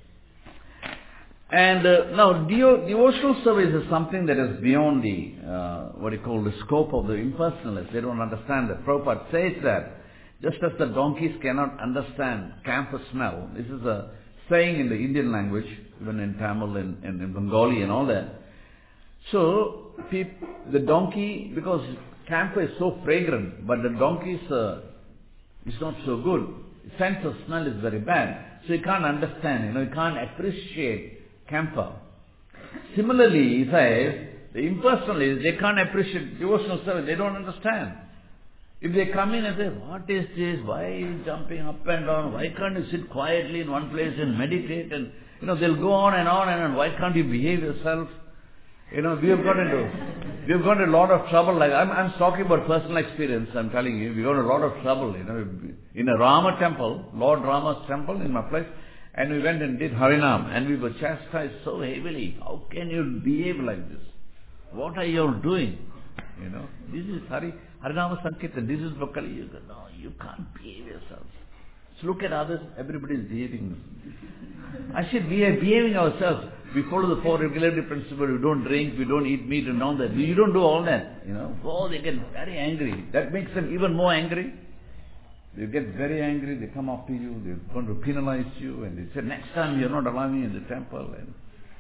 And now, devotional service is something that is beyond the, the scope of the impersonalists. They don't understand that. Prabhupada says that. Just as the donkeys cannot understand camphor smell. This is a saying in the Indian language, even in Tamil and in Bengali and all that. So, the donkey, because camphor is so fragrant, but the donkey is not so good. The sense of smell is very bad. So, you can't understand, you can't appreciate camphor. Similarly, he says, the impersonalists, they can't appreciate devotional service. They don't understand. If they come in and say, what is this? Why are you jumping up and down? Why can't you sit quietly in one place and meditate? And, they'll go on and on and on. Why can't you behave yourself? We have got into a lot of trouble. Like I'm talking about personal experience. I'm telling you, we got a lot of trouble. In a Rama temple, Lord Rama's temple in my place. And we went and did Harinam, and we were chastised so heavily. How can you behave like this? What are you all doing? This is Harinama Sankirtan, this is Kali Yuga. No, you can't behave yourselves. So look at others, everybody is behaving. I said, we are behaving ourselves. We follow the 4 regularity principle, we don't drink, we don't eat meat and all that. You don't do all that, Oh, they get very angry. That makes them even more angry. They get very angry, they come up to you, they're going to penalize you, and they say, next time you're not allowing me in the temple. And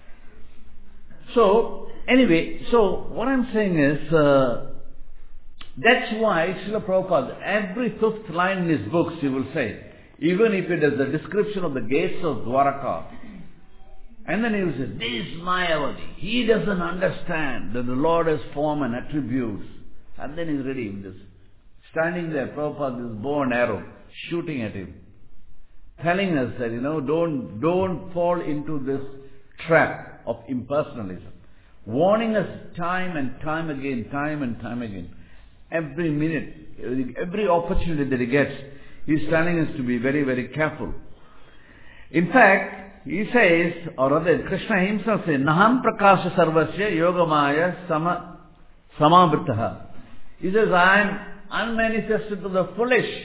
so, anyway, what I'm saying is, that's why Srila Prabhupada, every 5th line in his books, he will say, even if it is a description of the gates of Dwaraka, and then he will say, this is Mayavadi. He doesn't understand that the Lord has form and attributes. And then he's ready with this. Standing there, Prabhupada, this bow and arrow, shooting at him. Telling us that, don't fall into this trap. of impersonalism. Warning us time and time again. Every minute, every opportunity that he gets, he's telling us to be very, very careful. In fact, he says, or rather Krishna himself says, Naham prakasha sarvasya yogamaya samavrittaha. He says, I am unmanifested to the foolish.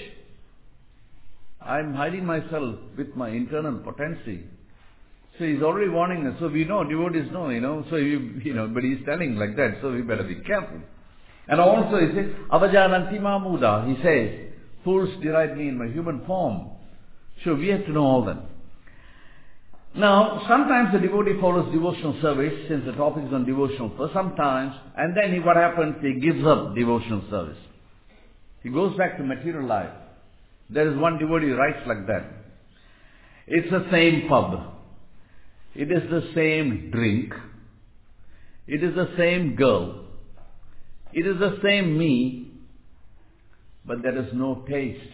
I am hiding myself with my internal potency. So he's already warning us. So we know, devotees know, So but he's telling like that. So we better be careful. And also he says, Avajananti mamuda. He says, fools deride me in my human form. So we have to know all that. Now, sometimes the devotee follows devotional service, since the topic is on devotional first, sometimes, and then what happens, he gives up devotional service. He goes back to material life. There is one devotee who writes like that. It's the same pub. It is the same drink. It is the same girl. It is the same me, but there is no taste.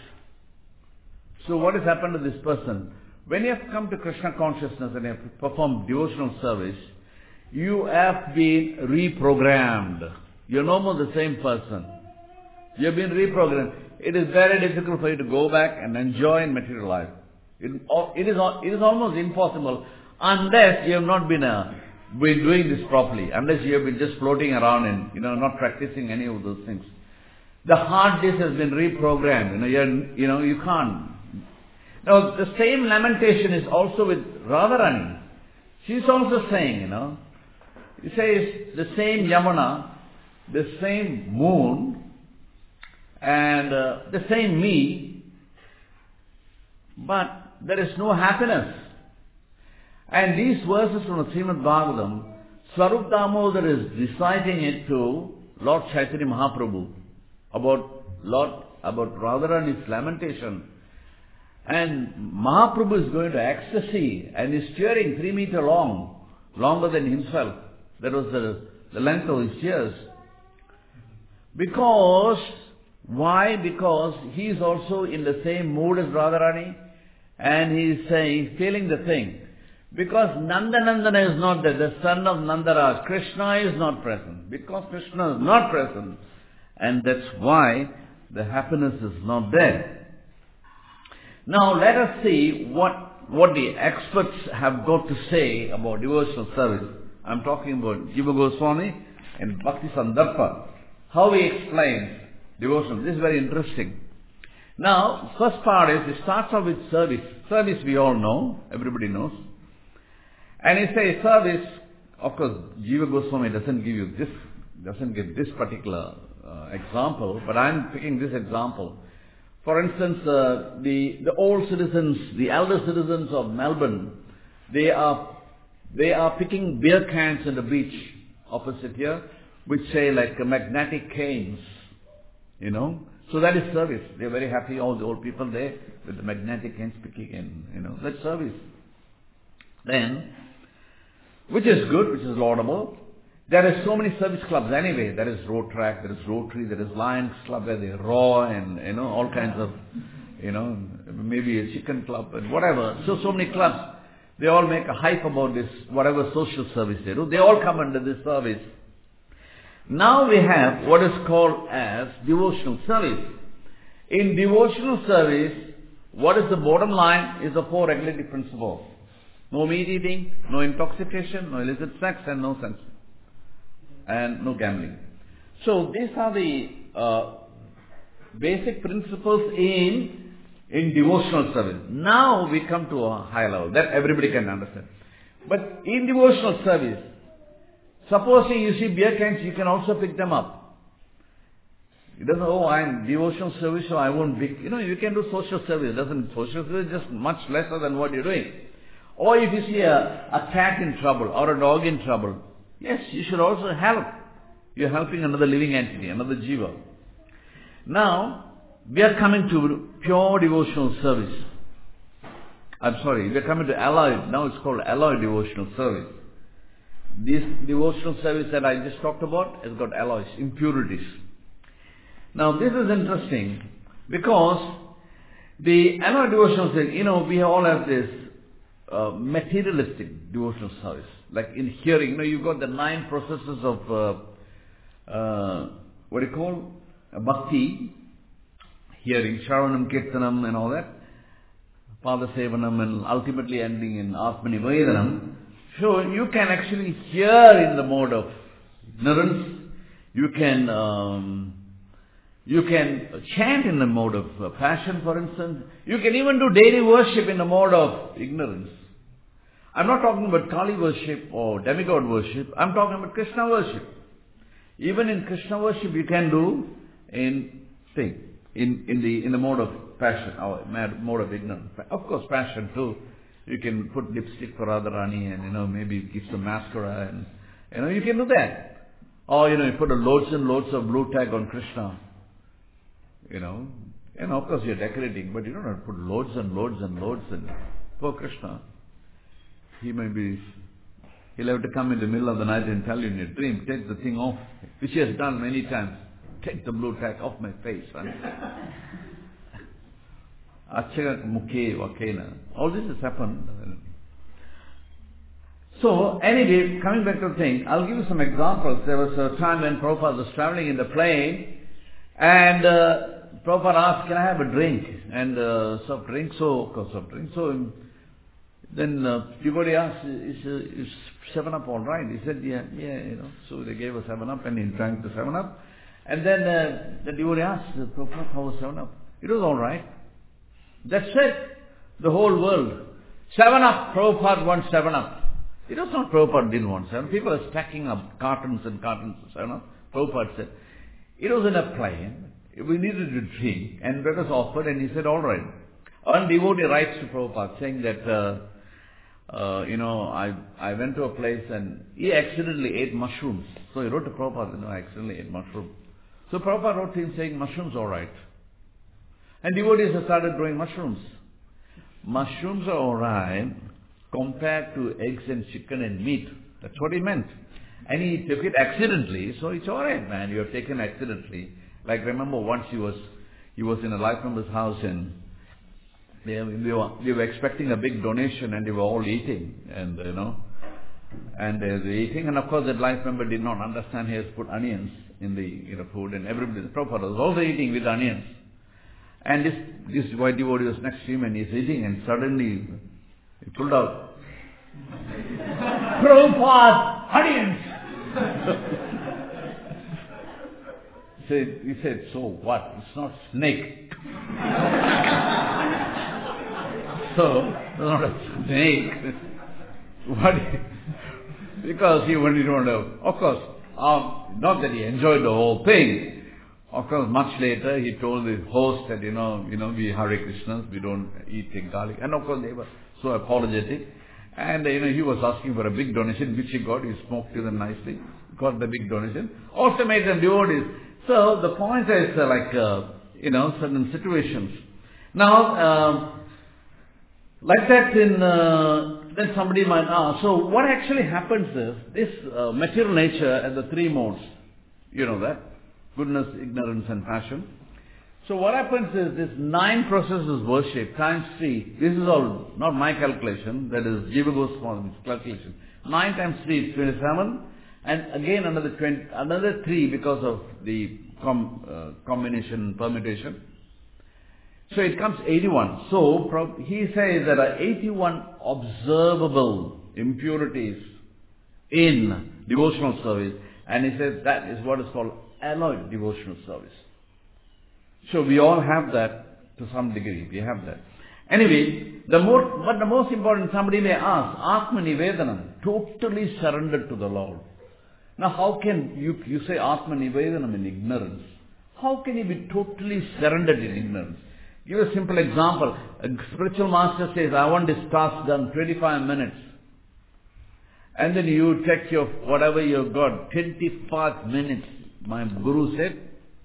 So what has happened to this person? When you have come to Krishna consciousness and you have performed devotional service, you have been reprogrammed. You're no more the same person. You have been reprogrammed. It is very difficult for you to go back and enjoy in material life. It is almost impossible unless you have not been doing this properly, unless you have been just floating around and not practicing any of those things. The hard disk has been reprogrammed. You can't. Now, the same lamentation is also with Radharani. She's also saying, he says, the same Yamuna, the same moon, and the same me, but there is no happiness. And these verses from the Srimad Bhagavatam, Swarup Damodar is reciting it to Lord Chaitanya Mahaprabhu about Radharani's lamentation. And Mahaprabhu is going to ecstasy and is tearing 3 meters long, longer than himself. That was the length of his tears. Why? Because he is also in the same mood as Radharani, and he is saying, feeling the thing. Because Nandanandana is not there, the son of Nandaraj, Krishna is not present. Because Krishna is not present, and that's why the happiness is not there. Now let us see what the experts have got to say about devotional service. I'm talking about Jiva Goswami and Bhakti Sandarbha. How he explains devotional. This is very interesting. Now, first part is, it starts off with service. Service we all know, everybody knows. And he says service, of course, Jiva Goswami doesn't give this particular example, but I'm picking this example. For instance, the old citizens, the elder citizens of Melbourne, they are picking beer cans on the beach opposite here, which say like magnetic canes, So that is service. They're very happy, all the old people there, with the magnetic canes picking in, that's service. Then, which is good, which is laudable. There are so many service clubs anyway. There is Road Track, there is Rotary, there is Lions Club where they roar and, all kinds of, maybe a chicken club and whatever. So many clubs, they all make a hype about this, whatever social service they do. They all come under this service. Now we have what is called as devotional service. In devotional service, what is the bottom line is the 4 regulatory principles. No meat eating, no intoxication, no illicit sex, and no sense. And no gambling. So these are the basic principles in devotional service. Now we come to a high level that everybody can understand. But in devotional service, supposing you see beer cans, you can also pick them up. You don't know, I'm devotional service, so I won't pick. You can do social service. Social service is just much lesser than what you're doing. Or if you see a cat in trouble or a dog in trouble, yes, you should also help. You're helping another living entity, another jiva. Now, we are coming to pure devotional service. We are coming to alloy. Now it's called alloy devotional service. This devotional service that I just talked about has got alloys, impurities. Now this is interesting because the alloy devotional service, we all have this materialistic devotional service. Like in hearing, you've got the 9 processes of, what do you call? Bhakti, hearing, Shravanam, Kirtanam and all that, Padasevanam, and ultimately ending in Atmanivedanam. So you can actually hear in the mode of ignorance. You can chant in the mode of passion, for instance. You can even do daily worship in the mode of ignorance. I'm not talking about Kali worship or demigod worship. I'm talking about Krishna worship. Even in Krishna worship, you can do in the mode of passion or mode of ignorance. Of course, passion too. You can put lipstick for Radharani and maybe give some mascara and you can do that. Or you put loads and loads of blue tag on Krishna. And of course you're decorating, but you don't have to put loads and loads and loads and for Krishna. He'll have to come in the middle of the night and tell you in your dream, take the thing off, which he has done many times. Take the blue tag off my face. All this has happened. So, anyway, coming back to the thing, I'll give you some examples. There was a time when Prabhupada was traveling in the plane, and Prabhupada asked, can I have a drink? And soft drink, So then devotee asked, is 7-Up all right? He said, yeah. So they gave us 7-Up and he drank the 7-Up. And then the devotee asked, Prabhupada, how was 7-Up? It was all right. That's it. The whole world. 7-Up, Prabhupada wants 7-Up. It was not Prabhupada didn't want 7-Up. People are stacking up cartons and cartons of 7-Up. Prabhupada said, it was in a plane. We needed to drink. And that was offered and he said, all right. One devotee writes to Prabhupada saying that, I went to a place and he accidentally ate mushrooms. So he wrote to Prabhupada, I accidentally ate mushrooms. So Prabhupada wrote to him saying, mushrooms all right. And devotees have started growing mushrooms. Mushrooms are all right compared to eggs and chicken and meat. That's what he meant. And he took it accidentally, so it's all right, man. You have taken accidentally. Like remember once he was in a life member's house and they were expecting a big donation and they were all eating and they were eating and of course that life member did not understand he has put onions in the food and everybody, Prabhupada was also eating with onions. And this white devotee was next to him and he's eating and suddenly he pulled out Prabhupada, onions! He said, so what? It's not snake. So, it's not a snake. What? Because he wanted to, of course, not that he enjoyed the whole thing. Of course, much later he told the host that, we Hare Krishnas, we don't eat garlic. And of course they were so apologetic. And, he was asking for a big donation, which he got. He spoke to them nicely, got the big donation. Also made them devotees. So, the point is certain situations. Now, like that then somebody might ask, so what actually happens is, this material nature and the 3 modes, you know that, goodness, ignorance and passion. So what happens is this 9 processes worship times 3, this is all not my calculation, that is Jiva Goswami's calculation. 9 times 3 is 27, and again another 3 because of the combination, permutation. So it comes 81. So he says there are 81 observable impurities in devotional service, and he says that is what is called alloyed devotional service. So we all have that to some degree. We have that. Anyway, but the most important, somebody may ask, Atmanivedanam, totally surrendered to the Lord. Now how can you say Atmanivedanam in ignorance? How can you be totally surrendered in ignorance? Give a simple example. A spiritual master says, I want this task done 25 minutes. And then you check whatever you've got, 25 minutes. My guru said,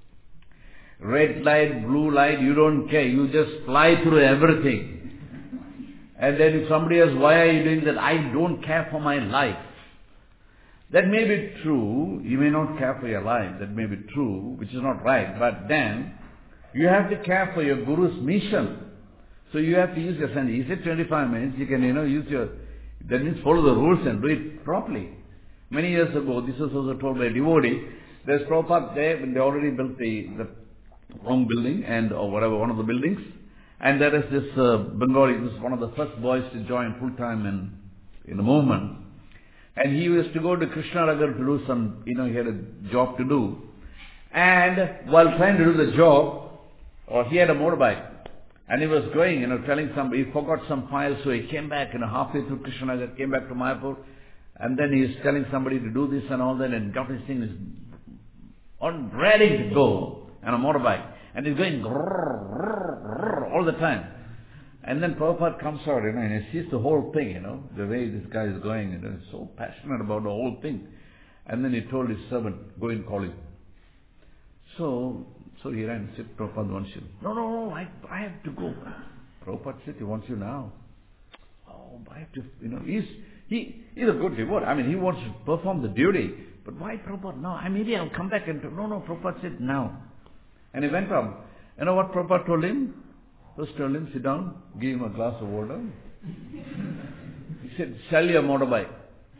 red light, blue light, you don't care. You just fly through everything. And then if somebody asks, why are you doing that? I don't care for my life. That may be true. You may not care for your life. That may be true, which is not right. But then, you have to care for your guru's mission. So you have to use your sense. He said 25 minutes, you can, use your, that means follow the rules and do it properly. Many years ago, this was also told by a devotee, there's Prabhupada there when they already built the wrong building or whatever, one of the buildings. And there is this Bengali, this is one of the first boys to join full time in the movement. And he used to go to Krishnanagar to do some, he had a job to do. And while trying to do the job, he had a motorbike. And he was going, telling somebody, he forgot some files, so he came back, halfway through Krishnanagar, came back to Mayapur. And then he was telling somebody to do this and all that, and got his thing on ready to go on a motorbike. And he's going all the time. And then Prabhupada comes out, and he sees the whole thing, the way this guy is going, he's so passionate about the whole thing. And then he told his servant, go and call him. So he ran and said, Prabhupada wants you. No, I have to go. Prabhupada said, he wants you now. Oh, I have to, he's a good devotee. He wants to perform the duty. But why Prabhupada? No, maybe I'll come back and, no, Prabhupada said now. And he went up. You know what Prabhupada told him? First told him, sit down, give him a glass of water. He said, sell your motorbike.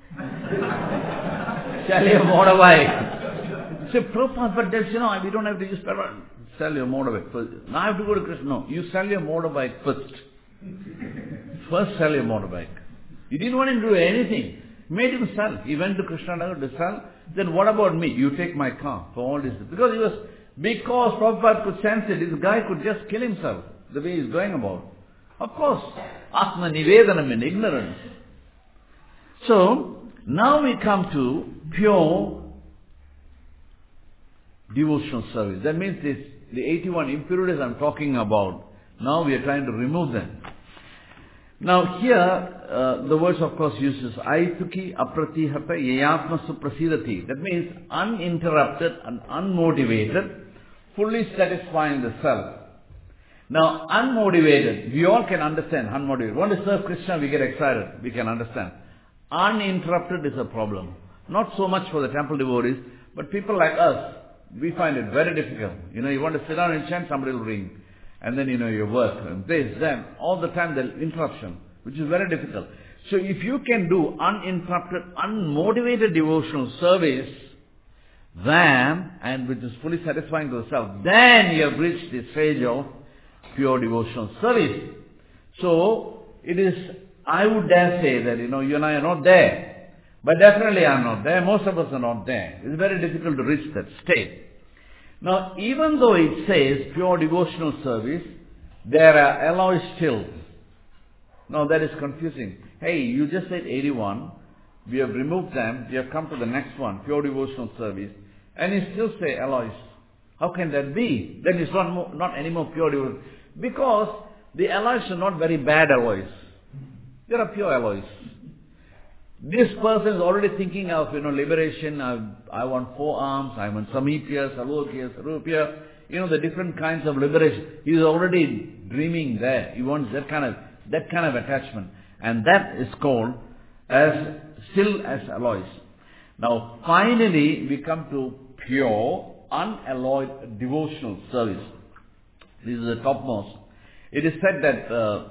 Sell your motorbike. He said, Prabhupada, but there's, we don't have to use petrol. Sell your motorbike first. Now I have to go to Krishna. No, you sell your motorbike first. First sell your motorbike. He didn't want him to do anything. He made him sell. He went to Krishnanagar to sell. Then what about me? You take my car for all this. Because Prabhupada could sense it, this guy could just kill himself, the way he's going about. Of course, Atma Nivedanam in ignorance. So, now we come to pure devotional service. That means the 81 impurities I'm talking about, now we are trying to remove them. Now here, the words of course uses Aituki apratihata yayatma suprasidati. That means uninterrupted and unmotivated, fully satisfying the self. Now unmotivated, we all can understand unmotivated. Want to serve Krishna, we get excited, we can understand. Uninterrupted is a problem. Not so much for the temple devotees, but people like us, we find it very difficult. You want to sit down and chant, somebody will ring. And then, your work, and this, that, all the time the interruption, which is very difficult. So if you can do uninterrupted, unmotivated devotional service, and which is fully satisfying to the self, then you have reached the stage of pure devotional service. So, it is, I would dare say that, you and I are not there. But definitely I am not there. Most of us are not there. It's very difficult to reach that state. Now, even though it says pure devotional service, there are alloys still. Now, that is confusing. Hey, you just said 81. We have removed them. We have come to the next one, pure devotional service. And you still say alloys. How can that be? Then it's not anymore pure devotional. Because the alloys are not very bad alloys. They are pure alloys. This person is already thinking of, liberation. I want 4 arms. I want Samipya, Salokya, Sarupya. The different kinds of liberation. He is already dreaming there. He wants that kind of attachment. And that is called still as alloys. Now, finally, we come to pure, unalloyed devotional service. This is the topmost. It is said that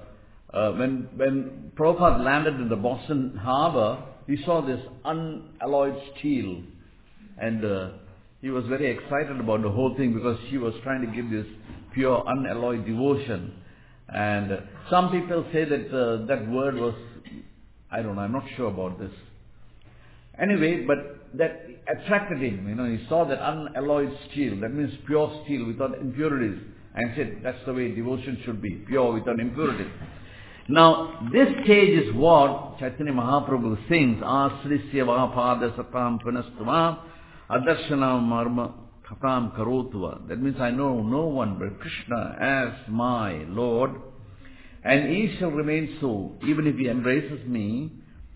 when Prabhupada landed in the Boston harbor, he saw this unalloyed steel, and he was very excited about the whole thing because he was trying to give this pure unalloyed devotion. And some people say that that word was, I don't know, I'm not sure about this. Anyway, but that attracted him. He saw that unalloyed steel, that means pure steel without impurities, and said that's the way devotion should be, pure without impurities. Now, this stage is what Chaitanya Mahaprabhu sings, Asrisya Vahapada Satam Panastava Adarshana Marma Khatam Karotva. That means I know no one but Krishna as my Lord, and he shall remain so, even if he embraces me,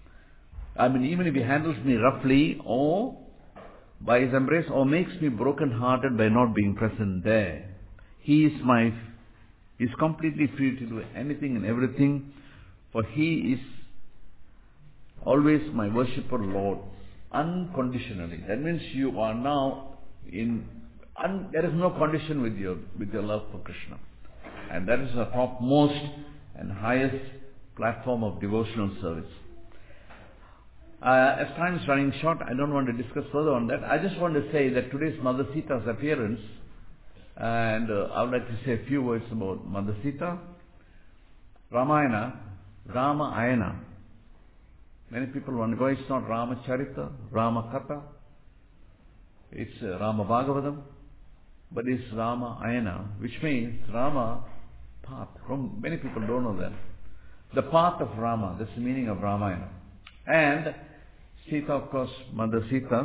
even if he handles me roughly, or by his embrace, or makes me broken-hearted by not being present there. He is completely free to do anything and everything, for he is always my worshipper Lord, unconditionally. That means you are now there is no condition with your love for Krishna. And that is the topmost and highest platform of devotional service. As time is running short, I don't want to discuss further on that. I just want to say that today's Mother Sita's appearance, and I would like to say a few words about Mother Sita. Ramayana, Rama Ayana. Many people want to go, it's not Rama Charita, Rama Katha. It's Rama Bhagavatam, but it's Rama Ayana, which means Rama path. Many people don't know that. The path of Rama, that's the meaning of Ramayana. And Sita, of course, Mother Sita,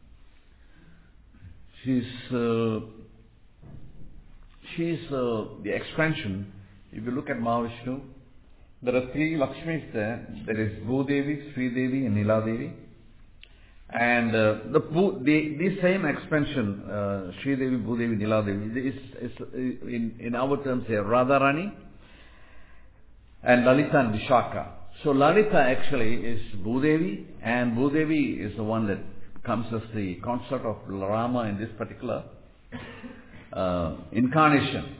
she's the expansion. If you look at Mahavishnu, there are three Lakshmis there. There is Bhudevi, Sri Devi and Nila Devi. And the same expansion, Sri Devi, Bhudevi, Nila Devi, is in our terms here, Radharani and Lalita and Vishaka. So Lalita actually is Bhudevi, and Bhudevi is the one that comes as the consort of Rama in this particular incarnation.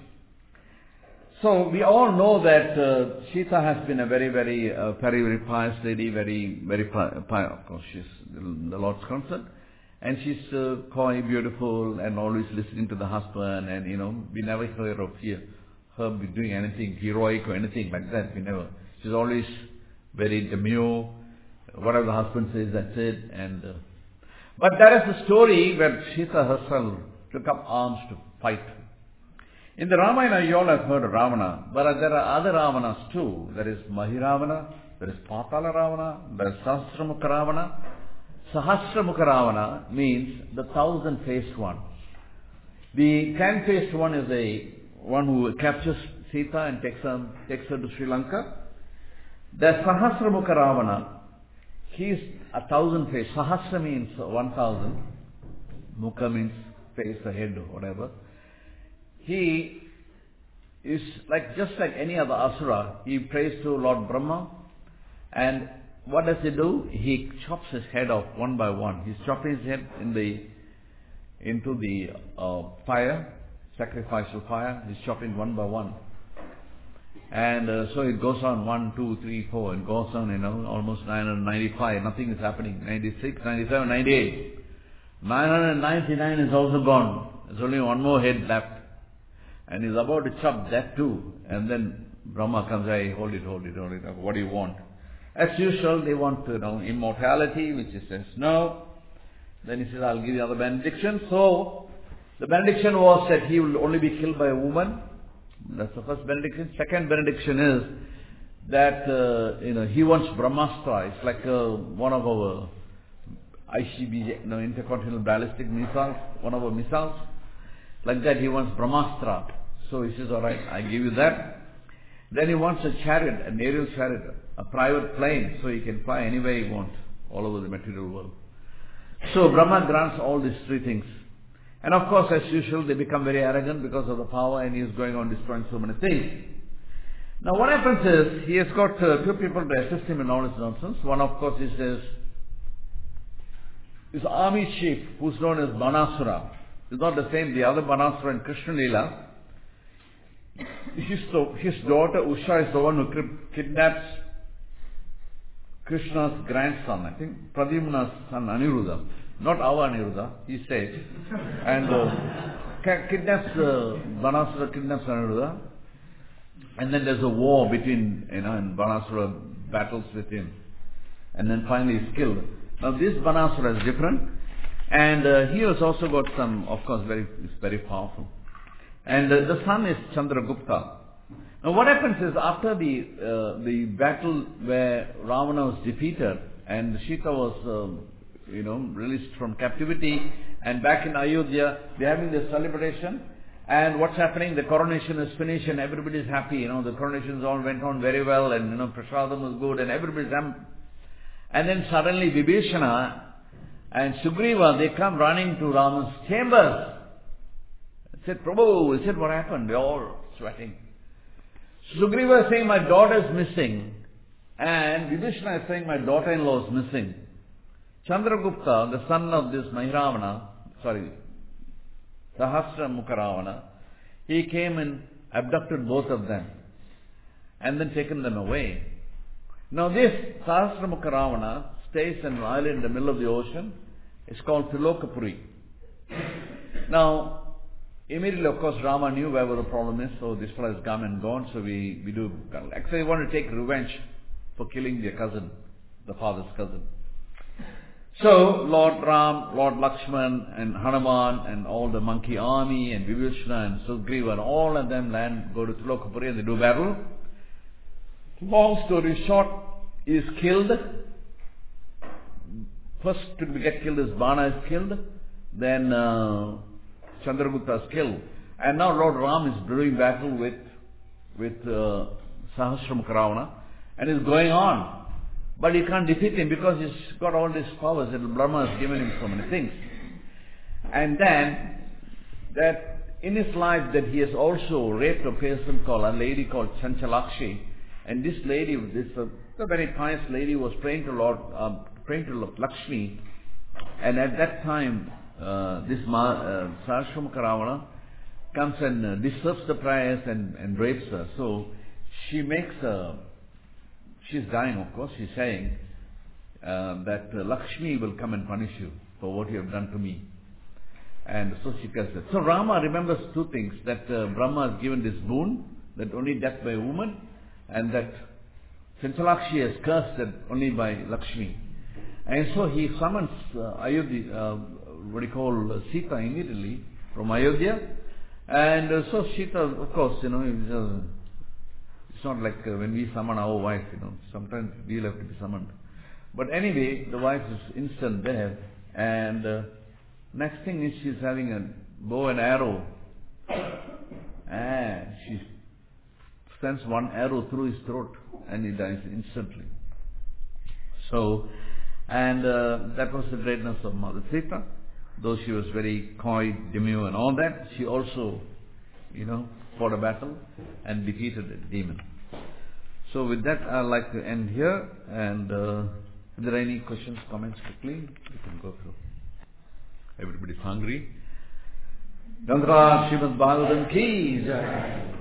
So we all know that Sita has been a very, very pious lady, very pious. Of course, she's the Lord's consort, and she's coy, beautiful, and always listening to the husband. And we never heard of her doing anything heroic or anything like that. We never. She's always very demure. Whatever the husband says, that's it. But there is a story where Sita herself took up arms to fight. In the Ramayana, you all have heard of Ravana, but there are other Ravanas too. There is Mahiravana, there is Patala Ravana, there is Sahasramukha Ravana. Sahasramukha Ravana means the 1,000-faced one. The 10-faced one is the one who captures Sita and takes her to Sri Lanka. The Sahasramukha Ravana, he is 1,000-faced. Sahasra means 1,000. Mukha means face, the head, or whatever. He is just like any other asura. He prays to Lord Brahma, and what does he do? He chops his head off one by one. He's chopping his head into the fire, sacrificial fire. He's chopping one by one. And so it goes on 1, 2, 3, 4, and goes on, almost 995. Nothing is happening. 96, 97, 98. 999 is also gone. There's only one more head left. And he's about to chop that too. And then Brahma comes, hey, hold it. What do you want? As usual, they want immortality, which he says no. Then he says, I'll give you another benediction. So the benediction was that he will only be killed by a woman. That's the first benediction. Second benediction is that he wants Brahmastra. It's like one of our ICBM, intercontinental ballistic missiles, one of our missiles. Like that, he wants Brahmastra. So he says, all right, I give you that. Then he wants a chariot, an aerial chariot, a private plane, so he can fly anywhere he wants, all over the material world. So Brahma grants all these three things. And of course, as usual, they become very arrogant because of the power, and he is going on destroying so many things. Now what happens is, he has got two people to assist him in all his nonsense. One, of course, is his army chief, who's known as Banasura. It's not the same, the other Banasura in Krishna Leela. His daughter Usha is the one who kidnaps Krishna's grandson, I think, Pradyumna's son Aniruddha. Not our Aniruddha, he said. And Banasura kidnaps Aniruddha. And then there's a war between, and Banasura battles with him. And then finally he's killed. Now this Banasura is different. And he has also got some, of course, very powerful. And the son is Chandragupta. Now what happens is, after the battle where Ravana was defeated and Sita was released from captivity, and back in Ayodhya they're having this celebration, and what's happening, the coronation is finished and everybody's happy, the coronations all went on very well, and prasadam was good and everybody's happy. And then suddenly Vibhishana and Sugriva, they come running to Rama's chambers. Said, Prabhu, he said, what happened? They're all sweating. Sugriva is saying, my daughter is missing. And Vibhishana is saying, my daughter-in-law is missing. Chandragupta, the son of this Sahasramukha Ravana, he came in abducted both of them, and then taken them away. Now this Sahasramukha Ravana stays in an island in the middle of the ocean. It's called Trilokapuri. Now, immediately, of course, Rama knew where the problem is, so this fellow has come and gone, so we do, actually want to take revenge for killing their cousin, the father's cousin. So, Lord Ram, Lord Lakshman, and Hanuman, and all the monkey army, and Vibhishana, and Sugriva, and all of them go to Trilokapuri and they do battle. Long story short, he is killed. First to get killed is Bana is killed, then Chandragupta is killed. And now Lord Ram is doing battle with Sahasramukha Ravana, and is going on. But he can't defeat him because he's got all these powers that Brahma has given him so many things. And then, that in his life that he has also raped a person called, a lady called Chanchalakshi. And this lady, a very pious lady, was praying to Lakshmi. And at that time, this Sahasramukha Ravana comes and disturbs the prayers and rapes her. So she she's dying, of course. She's saying that Lakshmi will come and punish you for what you have done to me. And so she tells that. So Rama remembers two things, that Brahma has given this boon, that only death by a woman, and that Chanchalakshi has cursed that only by Lakshmi. And so he summons Sita immediately from Ayodhya. And so Sita, of course, it's not like when we summon our wife, sometimes we'll have to be summoned. But anyway, the wife is instant there. And next thing is she's having a bow and arrow. And she sends one arrow through his throat and he dies instantly. So, and that was the greatness of Mother Sita. Though she was very coy, demure and all that, she also, fought a battle and defeated a demon. So with that, I'd like to end here. And if there are any questions, comments quickly, we can go through. Everybody's hungry. Gandhra Srimad Bhagavatam ki jai.